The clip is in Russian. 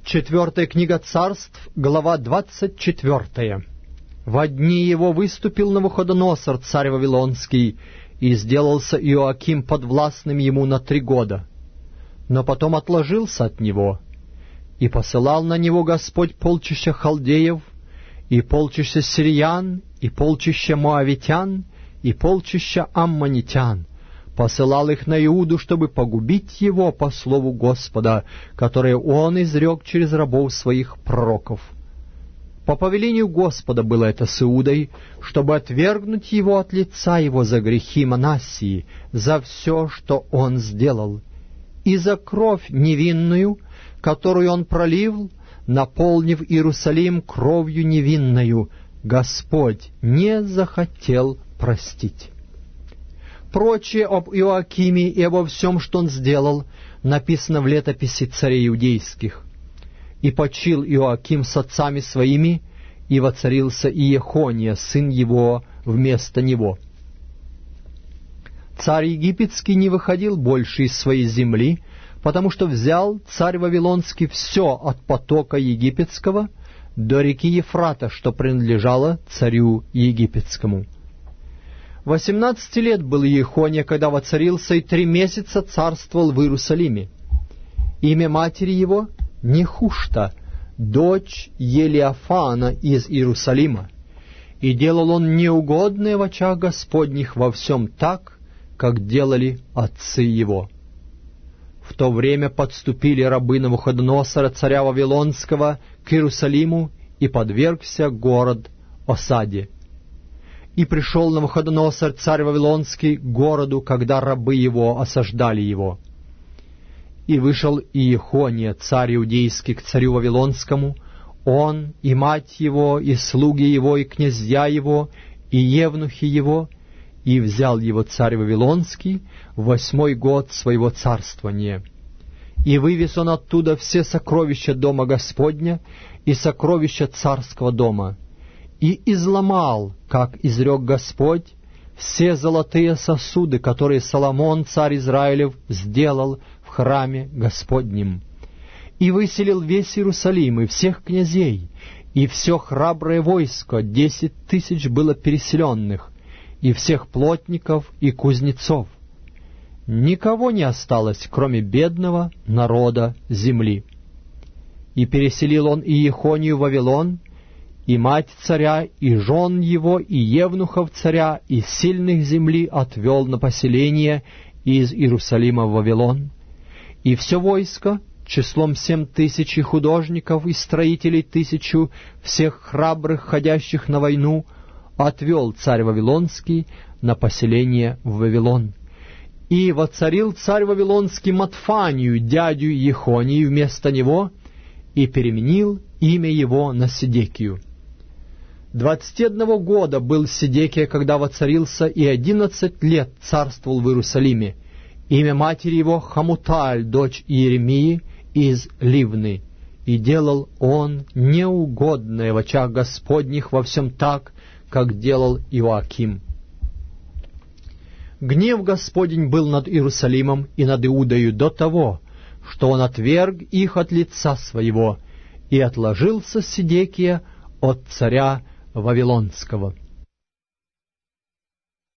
Четвертая книга Царств, глава 24. Во дни его выступил Навуходоносор, царь Вавилонский, и сделался Иоаким подвластным ему на 3 года. Но потом отложился от него, и посылал на него Господь полчища халдеев, и полчища сириян, и полчища моавитян, и полчища аммонитян. Посылал их на Иуду, чтобы погубить его по слову Господа, которое он изрек через рабов своих пророков. По повелению Господа было это с Иудой, чтобы отвергнуть его от лица его за грехи Манассии, за все, что он сделал, и за кровь невинную, которую он пролил, наполнив Иерусалим кровью невинною, Господь не захотел простить. Прочее об Иоакиме и обо всем, что он сделал, написано в летописи царей иудейских. И почил Иоаким с отцами своими, и воцарился Иехония, сын его, вместо него. Царь египетский не выходил больше из своей земли, потому что взял царь Вавилонский все от потока египетского до реки Ефрата, что принадлежало царю египетскому. 18 лет был Иехония, когда воцарился, и 3 месяца царствовал в Иерусалиме. Имя матери его — Нехушта, дочь Елиафана из Иерусалима. И делал он неугодное в очах Господних во всем так, как делали отцы его. В то время подступили рабы Навуходоносора, царя Вавилонского, к Иерусалиму, и подвергся город осаде. И пришел Навуходоносор, царь Вавилонский, к городу, когда рабы его осаждали его. И вышел Иехония, царь иудейский, к царю Вавилонскому, он, и мать его, и слуги его, и князья его, и евнухи его, и взял его царь Вавилонский в 8 год своего царствования. И вывез он оттуда все сокровища дома Господня и сокровища царского дома, и изломал, как изрек Господь, все золотые сосуды, которые Соломон, царь Израилев, сделал в храме Господнем. И выселил весь Иерусалим, и всех князей, и все храброе войско, 10 000 было переселенных, и всех плотников и кузнецов. Никого не осталось, кроме бедного народа земли. И переселил он Иехонию в Вавилон, и мать царя, и жен его, и евнухов царя, и сильных земли отвел на поселение из Иерусалима в Вавилон. И все войско, числом 7 000 и художников, и строителей 1000, всех храбрых, ходящих на войну, отвел царь Вавилонский на поселение в Вавилон. И воцарил царь Вавилонский Матфанию, дядю Иехонии, вместо него, и переменил имя его на Седекию. 21 года был Седекия, когда воцарился, и 11 лет царствовал в Иерусалиме. Имя матери его Хамуталь, дочь Иеремии из Ливны. И делал он неугодное в очах Господних во всем так, как делал Иоаким. Гнев Господень был над Иерусалимом и над Иудою до того, что он отверг их от лица своего, и отложился Седекия от царя Вавилонского.